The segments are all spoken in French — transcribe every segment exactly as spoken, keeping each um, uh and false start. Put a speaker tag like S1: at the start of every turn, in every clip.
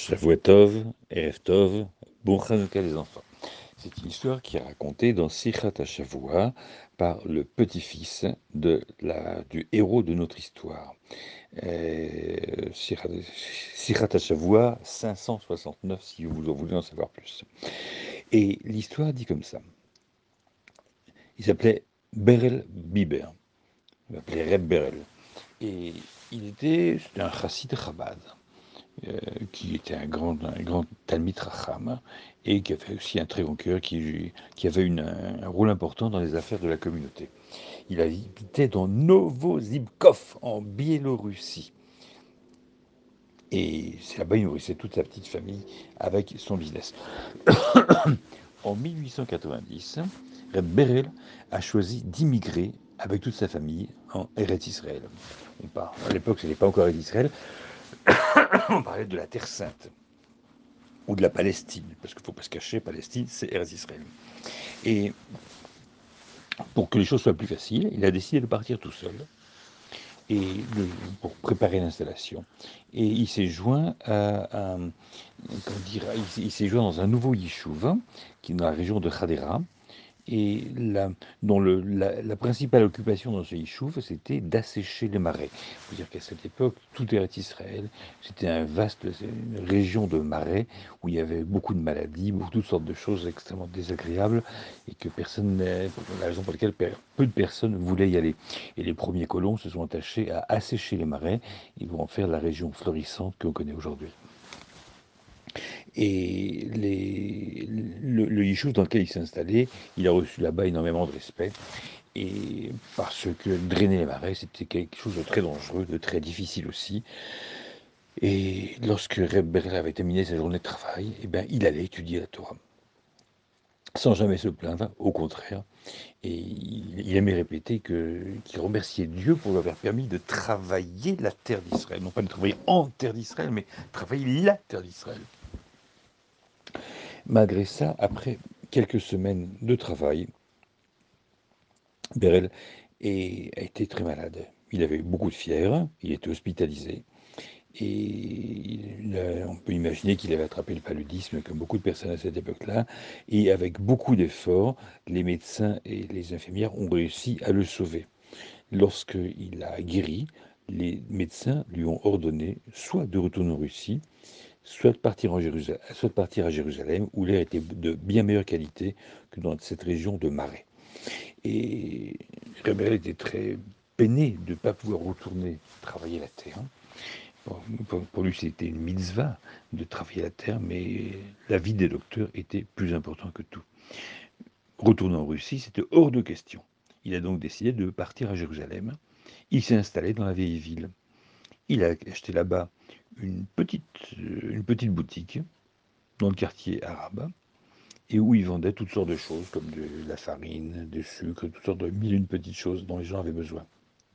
S1: Shavua Tov, Erev Tov, bon Chanukah les enfants. C'est une histoire qui est racontée dans Sichat HaShavua par le petit-fils de la, du héros de notre histoire. Euh, Sichat Sichat HaShavua cinq cent soixante-neuf si vous voulez en savoir plus. Et l'histoire dit comme ça. Il s'appelait Berel Biber. Il s'appelait Reb Berel. Et il était, c'était un chassid Chabad. Euh, qui était un grand, un grand Talmid Racham, et qui avait aussi un très grand cœur, qui, qui avait une, un rôle important dans les affaires de la communauté. Il habitait dans Novozibkov, en Biélorussie. Et c'est là-bas qu'il nourrissait toute sa petite famille avec son business. En mille huit cent quatre-vingt-dix, Reb Berel a choisi d'immigrer avec toute sa famille en Eretz Israël. On parle, à l'époque, ce n'était pas encore Eretz Israël, on parlait de la Terre Sainte. Ou de la Palestine, parce qu'il ne faut pas se cacher, Palestine, c'est Eretz Israël. Et pour que les choses soient plus faciles, il a décidé de partir tout seul et de, pour préparer l'installation. Et il s'est joint à, à comment dire, il, il s'est joint dans un nouveau yishuv qui est dans la région de Hadera. Et la, dont le, la, la principale occupation dans ce yishuv, c'était d'assécher les marais. Il faut dire qu'à cette époque, tout était Israël. C'était un vaste, une région de marais où il y avait beaucoup de maladies, beaucoup, toutes sortes de choses extrêmement désagréables et que personne, la raison pour laquelle peu de personnes voulaient y aller. Et les premiers colons se sont attachés à assécher les marais. Ils vont en faire la région florissante qu'on connaît aujourd'hui. Et les, le, le yishuv dans lequel il s'est installé, il a reçu là-bas énormément de respect. Et parce que drainer les marais, c'était quelque chose de très dangereux, de très difficile aussi. Et lorsque Reb Berel avait terminé sa journée de travail, eh ben, il allait étudier la Torah. Sans jamais se plaindre, au contraire. Et il, il aimait répéter que, qu'il remerciait Dieu pour lui avoir permis de travailler la terre d'Israël. Non pas de travailler en terre d'Israël, mais travailler la terre d'Israël. Malgré ça, après quelques semaines de travail, Berel est- a été très malade. Il avait beaucoup de fièvre, il était hospitalisé, et il a- on peut imaginer qu'il avait attrapé le paludisme, comme beaucoup de personnes à cette époque-là, et avec beaucoup d'efforts, les médecins et les infirmières ont réussi à le sauver. Lorsqu'il a guéri, les médecins lui ont ordonné soit de retourner en Russie, soit de partir, en Jérusalem, soit de partir à Jérusalem, où l'air était de bien meilleure qualité que dans cette région de marais. Et Rebelle était très peiné de ne pas pouvoir retourner travailler la terre. Pour, pour- pour lui, c'était une mitzvah de travailler la terre, mais la vie des docteurs était plus importante que tout. Retourner en Russie, c'était hors de question. Il a donc décidé de partir à Jérusalem. Il s'est installé dans la vieille ville. Il a acheté là-bas une petite, euh, une petite boutique dans le quartier arabe et où il vendait toutes sortes de choses comme de la farine, du sucre, toutes sortes de mille et une petites choses dont les gens avaient besoin.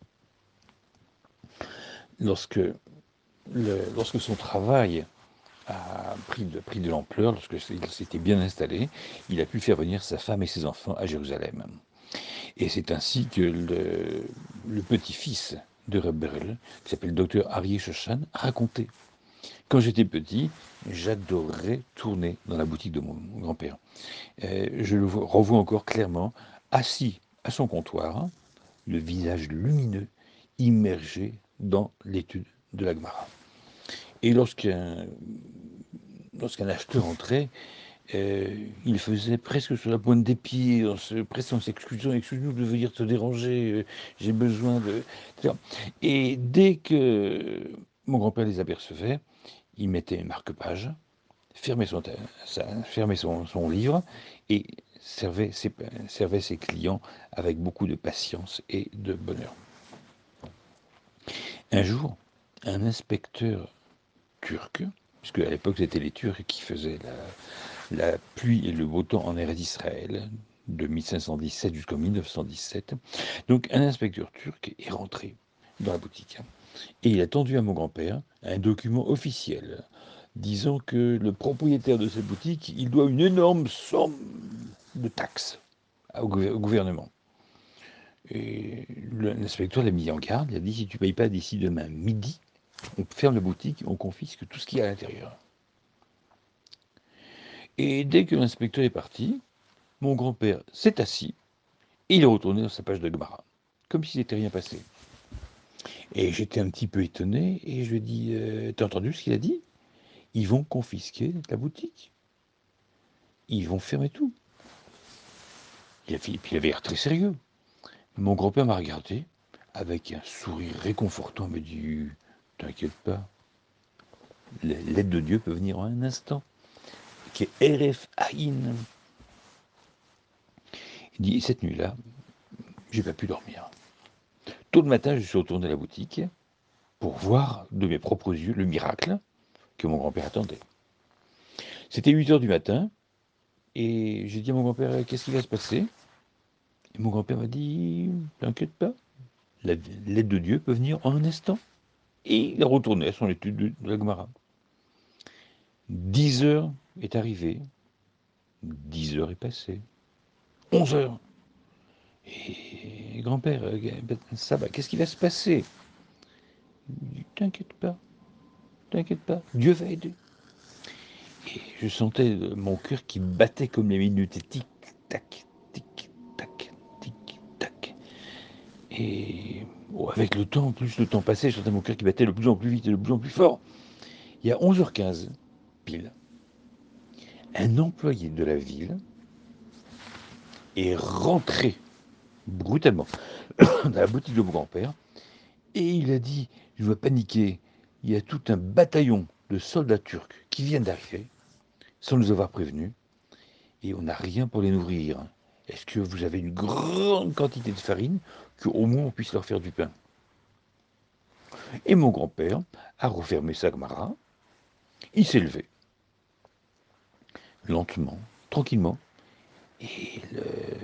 S1: Lorsque, le, lorsque son travail a pris de, pris de l'ampleur, lorsque il s'était bien installé, il a pu faire venir sa femme et ses enfants à Jérusalem. Et c'est ainsi que le, le petit-fils de Reb Berel, qui s'appelle docteur Arié Shoshan, racontait. Quand j'étais petit, j'adorais tourner dans la boutique de mon grand-père. Euh, je le revois encore clairement, assis à son comptoir, le visage lumineux, immergé dans l'étude de la Gemara. Et lorsqu'un lorsqu'un acheteur entrait, euh, il faisait presque sur la pointe des pieds, en se, presque en s'excusant, excuse-nous de venir te déranger, euh, j'ai besoin de... Et dès que mon grand-père les apercevait, il mettait un marque-page, fermait son, sa- fermait son, son livre et servait ses, servait ses clients avec beaucoup de patience et de bonheur. Un jour, un inspecteur turc, puisque à l'époque c'était les Turcs qui faisaient la, la pluie et le beau temps en Eretz d'Israël, de mille cinq cent dix-sept jusqu'en mille neuf cent dix-sept. Donc un inspecteur turc est rentré dans la boutique et il a tendu à mon grand-père un document officiel disant que le propriétaire de cette boutique, il doit une énorme somme de taxes au gouvernement. Et l'inspecteur l'a mis en garde, il a dit si tu ne payes pas d'ici demain midi, on ferme la boutique, on confisque tout ce qu'il y a à l'intérieur. Et dès que l'inspecteur est parti, mon grand-père s'est assis et il est retourné dans sa page de Gemara, comme s'il n'était rien passé. Et j'étais un petit peu étonné et je lui ai dit euh, t'as entendu ce qu'il a dit? Ils vont confisquer la boutique. Ils vont fermer tout. Il, a, puis il avait l'air très sérieux. Mon grand-père m'a regardé avec un sourire réconfortant, me dit t'inquiète pas, l'aide de Dieu peut venir en un instant. Qui est R F Aïn. Il dit cette nuit-là, j'ai pas pu dormir. Tôt le matin, je suis retourné à la boutique pour voir de mes propres yeux le miracle que mon grand-père attendait. C'était huit heures du matin et j'ai dit à mon grand-père qu'est-ce qui va se passer? Et mon grand-père m'a dit t'inquiète pas, l'aide de Dieu peut venir en un instant. Et il a retourné à son étude de, de la Gemara. dix heures est arrivé, dix heures est passé, onze heures. Et grand-père, ça va, qu'est-ce qui va se passer? T'inquiète pas, t'inquiète pas, Dieu va aider. Et je sentais mon cœur qui battait comme les minutes, et tic-tac, tic-tac, tic-tac. Et oh, avec le temps, plus le temps passait, je sentais mon cœur qui battait de plus en plus vite et de plus en plus fort. Il y a onze heures quinze, pile, un employé de la ville est rentré brutalement dans la boutique de mon grand-père et il a dit je dois paniquer, il y a tout un bataillon de soldats turcs qui viennent d'arriver sans nous avoir prévenus et on n'a rien pour les nourrir. Est-ce que vous avez une grande quantité de farine qu'au moins on puisse leur faire du pain? Et mon grand-père a refermé sa Gemara, il s'est levé lentement, tranquillement et le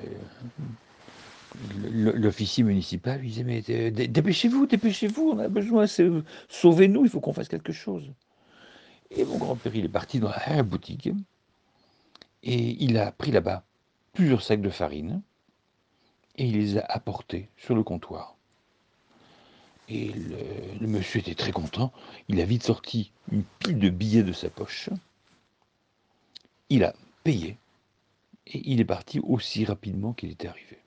S1: l'officier municipal lui disait mais dépêchez-vous, dépêchez-vous, on a besoin, sauvez-nous, il faut qu'on fasse quelque chose. Et mon grand-père, il est parti dans la boutique et il a pris là-bas plusieurs sacs de farine et il les a apportés sur le comptoir. Et le, le monsieur était très content, il a vite sorti une pile de billets de sa poche, il a payé et il est parti aussi rapidement qu'il était arrivé.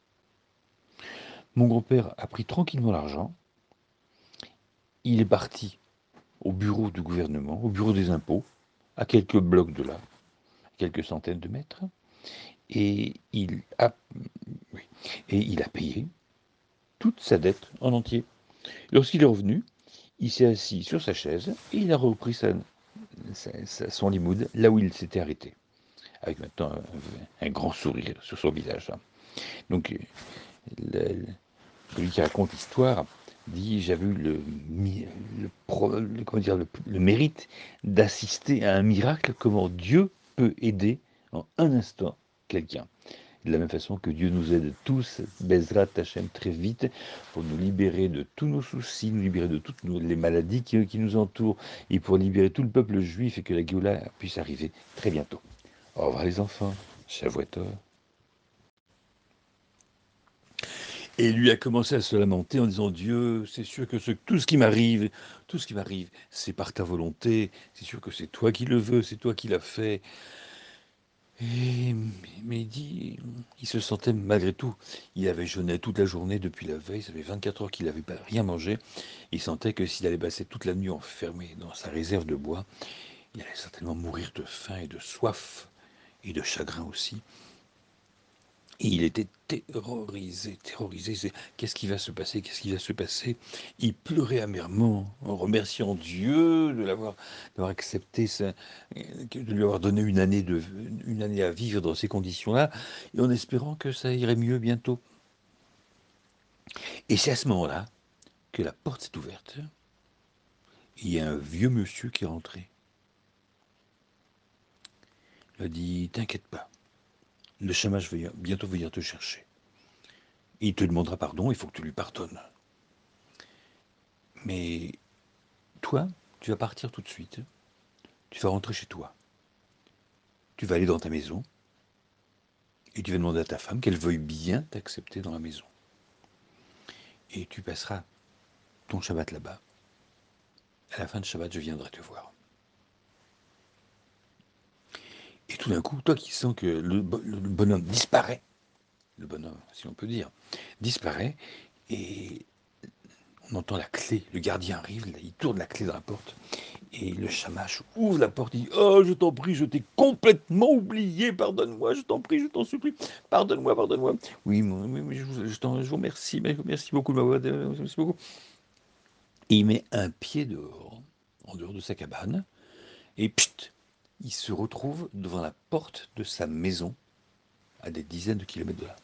S1: Mon grand-père a pris tranquillement l'argent, il est parti au bureau du gouvernement, au bureau des impôts, à quelques blocs de là, quelques centaines de mètres, et il a, oui, et il a payé toute sa dette en entier. Lorsqu'il est revenu, il s'est assis sur sa chaise et il a repris sa, sa, sa, son limoud là où il s'était arrêté, avec maintenant un, un grand sourire sur son visage. Donc, le, celui qui raconte l'histoire dit j'avais eu le, le, le, comment dire, le, le mérite d'assister à un miracle, comment Dieu peut aider en un instant quelqu'un. De la même façon que Dieu nous aide tous, Bezrat Hachem, très vite, pour nous libérer de tous nos soucis, nous libérer de toutes nos, les maladies qui, qui nous entourent, et pour libérer tout le peuple juif et que la Géoula puisse arriver très bientôt. Au revoir les enfants, Shavuot Tov. Et lui a commencé à se lamenter en disant Dieu, c'est sûr que ce, tout ce qui m'arrive, tout ce qui m'arrive, c'est par ta volonté, c'est sûr que c'est toi qui le veux, c'est toi qui l'as fait. Et, mais il dit, il se sentait malgré tout, il avait jeûné toute la journée depuis la veille, ça fait vingt-quatre heures qu'il n'avait pas rien mangé, il sentait que s'il allait passer toute la nuit enfermé dans sa réserve de bois, il allait certainement mourir de faim et de soif, et de chagrin aussi. Et il était terrorisé, terrorisé. Qu'est-ce qui va se passer? Qu'est-ce qui va se passer? Il pleurait amèrement en remerciant Dieu de l'avoir, d'avoir accepté, ça, de lui avoir donné une année, de, une année à vivre dans ces conditions-là, et en espérant que ça irait mieux bientôt. Et c'est à ce moment-là que la porte s'est ouverte. Il y a un vieux monsieur qui est rentré. Il a dit, t'inquiète pas, le chômage va bientôt venir te chercher. Il te demandera pardon, il faut que tu lui pardonnes. Mais toi, tu vas partir tout de suite. Tu vas rentrer chez toi. Tu vas aller dans ta maison et tu vas demander à ta femme qu'elle veuille bien t'accepter dans la maison. Et tu passeras ton Shabbat là-bas. À la fin de Shabbat, je viendrai te voir. Et tout d'un coup, toi qui sens que le, le bonhomme disparaît, le bonhomme, si on peut dire, disparaît, et on entend la clé, le gardien arrive, là, il tourne la clé dans la porte, et le Shamash ouvre la porte, il dit « Oh, je t'en prie, je t'ai complètement oublié, pardonne-moi, je t'en prie, je t'en supplie, pardonne-moi, pardonne-moi. » Oui, oui, oui, je, vous, je, je vous remercie, merci beaucoup de m'avoir... Merci beaucoup. Et il met un pied dehors, en dehors de sa cabane, et pchit, il se retrouve devant la porte de sa maison, à des dizaines de kilomètres de là.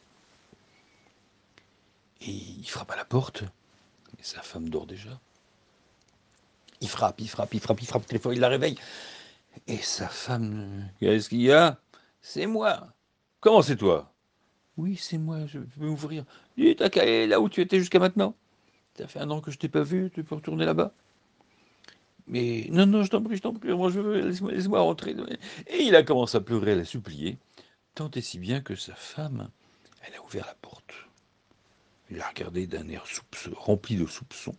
S1: Et il frappe à la porte, et sa femme dort déjà. Il frappe, il frappe, il frappe, il frappe très fort, il la réveille. Et sa femme, qu'est-ce qu'il y a? C'est moi. Comment c'est toi? Oui, c'est moi, je peux m'ouvrir. Dis, t'as qu'à aller là où tu étais jusqu'à maintenant. Ça fait un an que je t'ai pas vu, tu peux retourner là-bas. Mais non, non, je t'en prie, je t'en prie, moi je veux, laisse-moi laisse rentrer. Et il a commencé à pleurer, à la supplier, tant et si bien que sa femme, elle a ouvert la porte. Il l'a regardé d'un air soupçon, rempli de soupçons.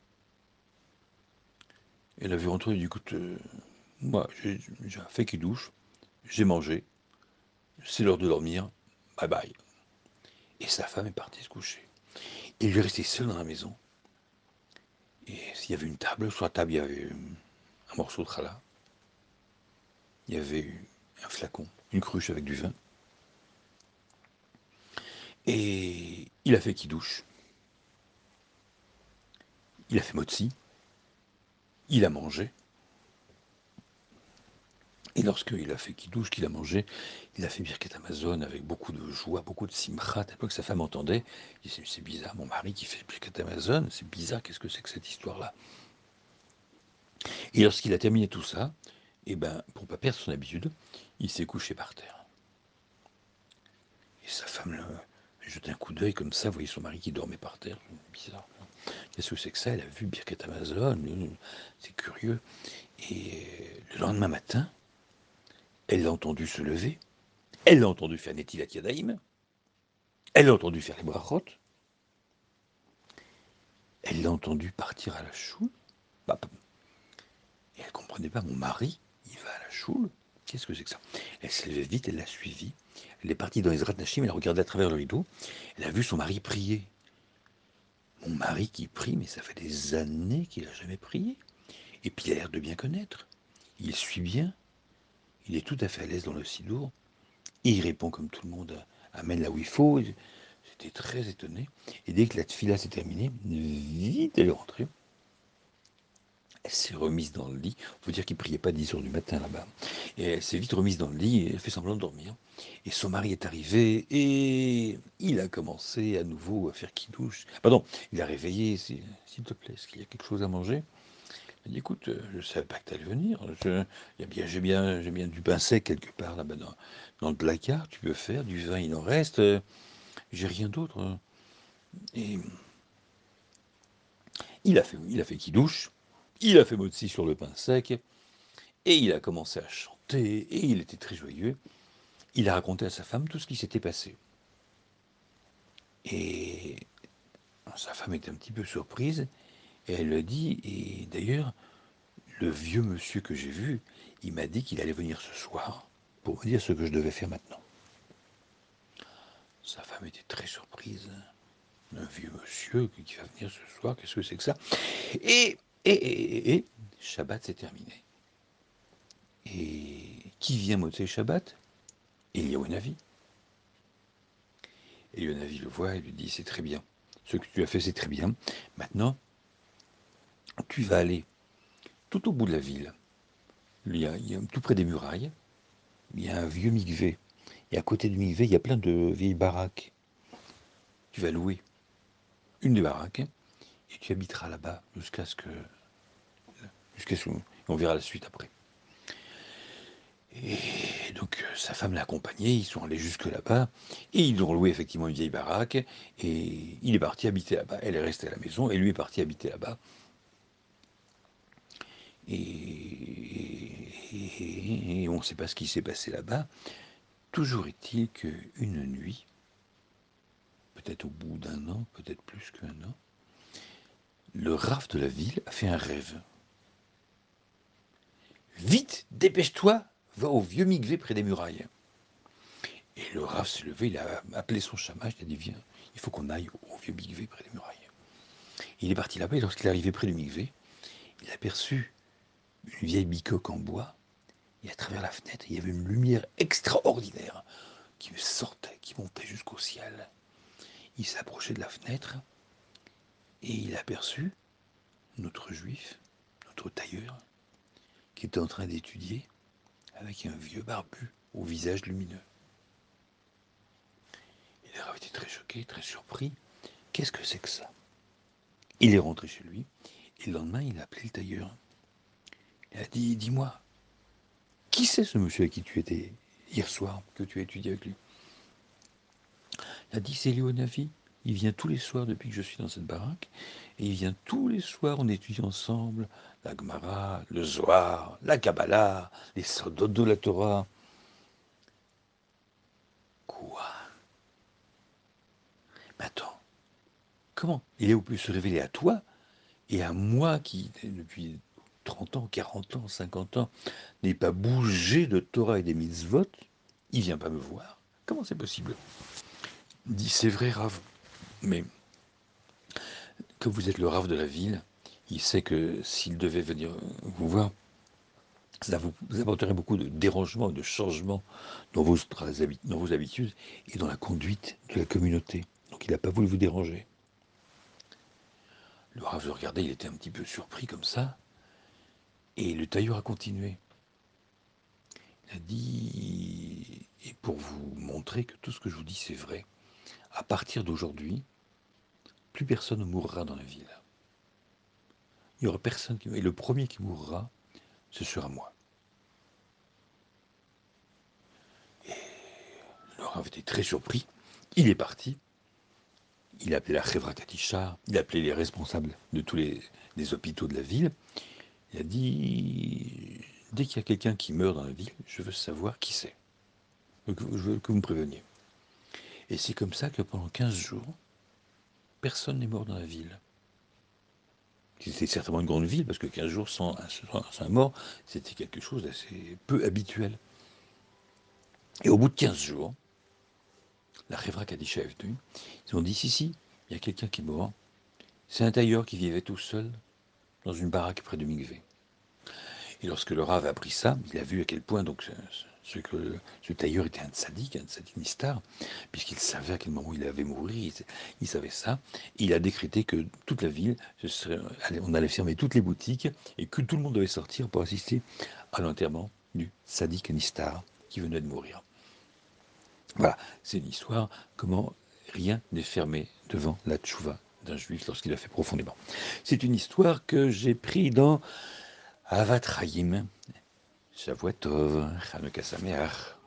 S1: Elle a vu rentrer, elle dit, écoute, euh, moi, j'ai un fait qui douche, j'ai mangé, c'est l'heure de dormir, bye bye. Et sa femme est partie se coucher. Il lui est resté seul dans la maison. Et s'il y avait une table, sur la table, il y avait un morceau de challah, il y avait un flacon, une cruche avec du vin. Et il a fait qui douche. Il a fait motzi. Il a mangé. Et lorsqu'il a fait qui douche, qu'il a mangé, il a fait Birkat Amazon avec beaucoup de joie, beaucoup de simcha. Tellement que sa femme entendait. Il dit, c'est bizarre, mon mari qui fait Birkat Amazon, c'est bizarre, qu'est-ce que c'est que cette histoire-là? Et lorsqu'il a terminé tout ça, et ben, pour ne pas perdre son habitude, il s'est couché par terre. Et sa femme a jeté un coup d'œil comme ça, voyait son mari qui dormait par terre. Bizarre. Qu'est-ce que c'est que ça? Elle a vu Birkat Amazon, c'est curieux. Et le lendemain matin, elle l'a entendu se lever, elle l'a entendu faire Netilat Yadayim, elle l'a entendu faire les brachot, elle l'a entendu partir à la choule. Bah, et elle ne comprenait pas, mon mari, il va à la choule. Qu'est-ce que c'est que ça? Elle s'est levée vite, elle l'a suivi. Elle est partie dans les Ezrat Nashim, elle a regardé à travers le rideau. Elle a vu son mari prier. Mon mari qui prie, mais ça fait des années qu'il n'a jamais prié. Et puis il a l'air de bien connaître. Il suit bien. Il est tout à fait à l'aise dans le sidour. Et il répond comme tout le monde, amène là où il faut. J'étais très étonné. Et dès que la tfila s'est terminée, vite elle est rentrée. Elle s'est remise dans le lit. Il faut dire qu'il ne priait pas à dix heures du matin là-bas. Et elle s'est vite remise dans le lit et elle fait semblant de dormir. Et son mari est arrivé et il a commencé à nouveau à faire qui douche. Pardon, il a réveillé, s'il te plaît, est-ce qu'il y a quelque chose à manger? Il dit, écoute, je ne savais pas que tu allais venir. Je, y a bien, j'ai, bien, j'ai bien du pain sec quelque part là-bas dans, dans le placard. Tu peux faire, du vin, il en reste. J'ai rien d'autre. Et il a fait, il a fait qui douche. Il a fait motzi sur le pain sec. Et il a commencé à chanter. Et il était très joyeux. Il a raconté à sa femme tout ce qui s'était passé. Et sa femme était un petit peu surprise. Et elle lui dit, et d'ailleurs, le vieux monsieur que j'ai vu, il m'a dit qu'il allait venir ce soir pour me dire ce que je devais faire maintenant. Sa femme était très surprise. Un vieux monsieur qui va venir ce soir, qu'est-ce que c'est que ça? Et, et, et, et, Shabbat s'est terminé. Et qui vient moter Shabbat? Eliyahu Hanavi. Eliyahu Hanavi le voit et lui dit, c'est très bien. Ce que tu as fait, c'est très bien. Maintenant, tu vas aller tout au bout de la ville. Il y a, il y a, tout près des murailles, il y a un vieux mikvé. Et à côté du mikvé, il y a plein de vieilles baraques. Tu vas louer une des baraques et tu habiteras là-bas jusqu'à ce que... jusqu'à ce qu'on verra la suite après. Et donc sa femme l'a accompagné, ils sont allés jusque là-bas, et ils ont loué effectivement une vieille baraque, et il est parti habiter là-bas. Elle est restée à la maison, et lui est parti habiter là-bas. Et, et, et on ne sait pas ce qui s'est passé là-bas. Toujours est-il qu'une nuit, peut-être au bout d'un an, peut-être plus qu'un an, le Rav de la ville a fait un rêve. Vite, dépêche-toi, va au vieux mikvé près des murailles. Et le Rav s'est levé, il a appelé son chamash, il a dit viens, il faut qu'on aille au vieux mikvé près des murailles. Il est parti là-bas et lorsqu'il est arrivé près du mikvé, il a aperçu une vieille bicoque en bois et à travers la fenêtre, il y avait une lumière extraordinaire qui sortait, qui montait jusqu'au ciel. Il s'approchait de la fenêtre et il a aperçu notre juif, notre tailleur, qui était en train d'étudier avec un vieux barbu au visage lumineux. Il a été très choqué, très surpris. Qu'est-ce que c'est que ça? Il est rentré chez lui et le lendemain, il a appelé le tailleur. Il a dit, dis-moi, qui c'est ce monsieur avec qui tu étais hier soir, que tu as étudié avec lui? Il a dit, c'est Léonavi. Il vient tous les soirs depuis que je suis dans cette baraque. Et il vient tous les soirs, on étudie ensemble la Gemara, le Zohar, la Kabbalah, les Sodot de la Torah. Quoi? Mais attends, comment? Il est au plus se révéler à toi et à moi qui, depuis trente ans, quarante ans, cinquante ans, n'ai pas bougé de Torah et des mitzvot, il vient pas me voir. Comment c'est possible? Il dit, c'est vrai, Rav, mais comme vous êtes le Rav de la ville, il sait que s'il devait venir vous voir, ça vous apporterait beaucoup de dérangements et de changements dans vos, dans vos habitudes et dans la conduite de la communauté. Donc il n'a pas voulu vous déranger. Le Rav le regardait, il était un petit peu surpris comme ça. Et le tailleur a continué. Il a dit, et pour vous montrer que tout ce que je vous dis c'est vrai, à partir d'aujourd'hui, plus personne ne mourra dans la ville. Il n'y aura personne qui... Et le premier qui mourra, ce sera moi. Le Rav était très surpris. Il est parti. Il a appelé la Chevra Katisha, il a appelé les responsables de tous les, les hôpitaux de la ville. Il a dit, dès qu'il y a quelqu'un qui meurt dans la ville, je veux savoir qui c'est. Je veux que vous me préveniez. Et c'est comme ça que pendant quinze jours, personne n'est mort dans la ville. C'était certainement une grande ville, parce que quinze jours sans un, sans un mort, c'était quelque chose d'assez peu habituel. Et au bout de quinze jours, la Chevra Kadisha est venue. Ils ont dit, si, si, il y a quelqu'un qui est mort. C'est un tailleur qui vivait tout seul dans une baraque près de Mikvé. Et lorsque le Rav a appris ça, il a vu à quel point donc ce, que, ce tailleur était un tzaddik, un tzaddik nistar, puisqu'il savait à quel moment il allait mourir, il, il savait ça. Et il a décrété que toute la ville, ce serait, on allait fermer toutes les boutiques et que tout le monde devait sortir pour assister à l'enterrement du tzaddik nistar qui venait de mourir. Voilà, c'est une histoire, comment rien n'est fermé devant la tchouva d'un juif lorsqu'il a fait profondément. C'est une histoire que j'ai pris dans Avat Chaim, Shavua Tov, Chanukah Sameach.